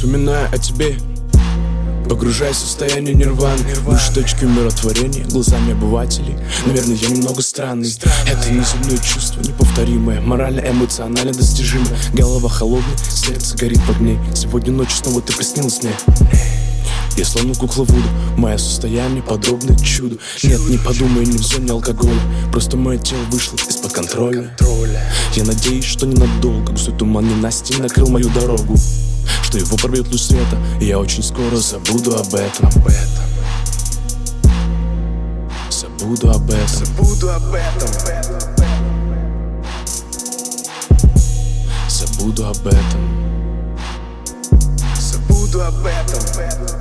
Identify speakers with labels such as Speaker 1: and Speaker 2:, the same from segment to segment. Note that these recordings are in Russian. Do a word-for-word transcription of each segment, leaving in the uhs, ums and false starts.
Speaker 1: Вспоминая о тебе, погружаясь в состояние нирваны, выше точки умиротворения глазами обывателей. Наверное, я немного странный. Это неземное чувство, неповторимое, морально, эмоционально достижимое. Голова холодная, сердце горит в огне. Сегодня ночью снова ты приснилась мне. Я словно кукла Вуду, мое состояние подобно чуду. Нет, не подумай, не в зоне алкоголя, просто мое тело вышло из-под контроля. Я надеюсь, что ненадолго густой туман ненастья накрыл мою дорогу, что его пробьет луч света, и я очень скоро забуду об этом. Забуду об этом.
Speaker 2: Забуду об этом.
Speaker 1: Забуду об этом.
Speaker 2: Забуду об этом.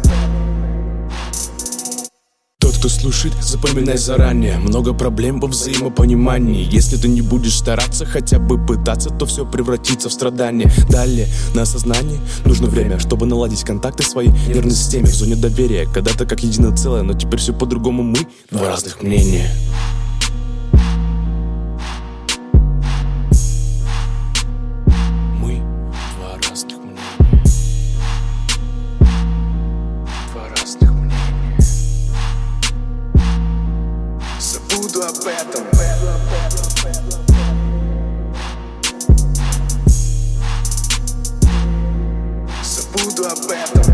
Speaker 1: Тот, кто слушает, запоминай заранее. Много проблем во взаимопонимании. Если ты не будешь стараться, хотя бы пытаться, то все превратится в страдание. Далее, на осознание нужно время, чтобы наладить контакты своей нервной системе. В зоне доверия, когда-то как единое целое, но теперь все по-другому. Мы два разных мнения. Мы два разных мнения. Два разных мнения.
Speaker 2: Забуду об этом. Забуду об этом.